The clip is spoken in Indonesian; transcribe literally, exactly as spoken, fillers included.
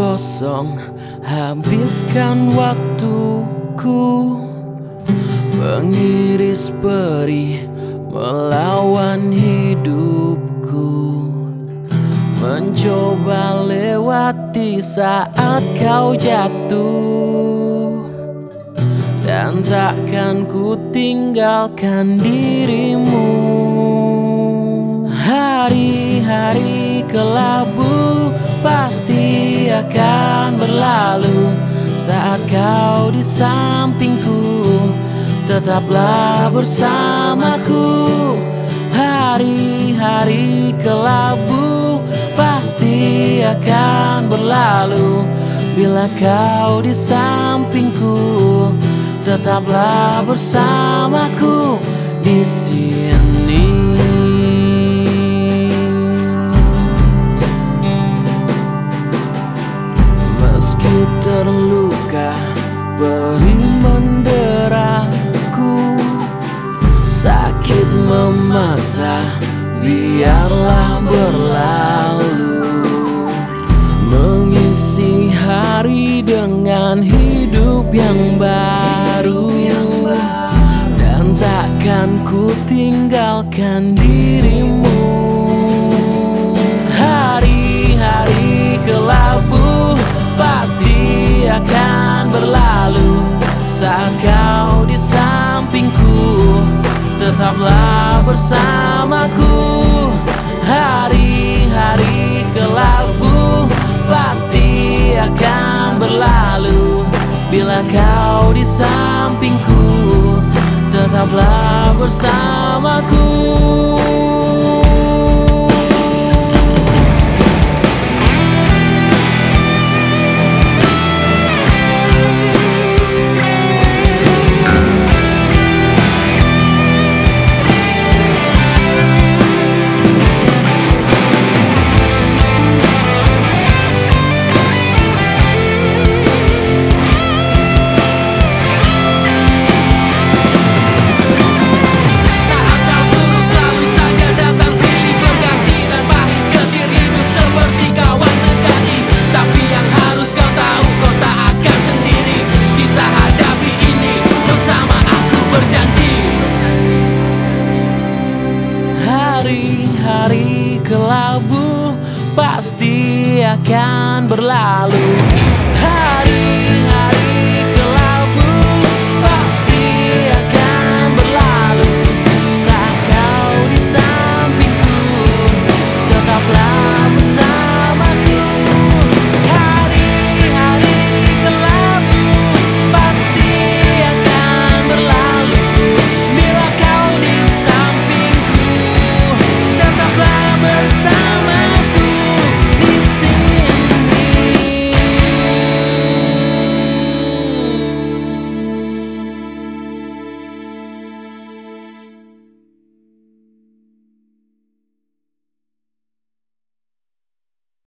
kosong, habiskan waktuku mengiris perih melawan hidupku, mencoba lewati saat kau jatuh, dan takkan ku tinggalkan dirimu. Hari-hari kelabu pasti akan berlalu saat kau di sampingku. Tetaplah bersamaku. Hari-hari kelabu pasti akan berlalu bila kau di sampingku. Tetaplah bersamaku di sini. Meski terluka, perih menderaku, sakit memaksa, biarlah berlalu. Mengisi hari dengan hidup yang baru, dan takkan ku tinggalkan dirimu. Hari-hari kelabu pasti akan berlalu saat kau di sampingku. Tetaplah bersamaku. Hari-hari kelabu pasti akan berlalu bila kau di sampingku. Tetaplah bersamaku. Hari-hari kelabu pasti akan berlalu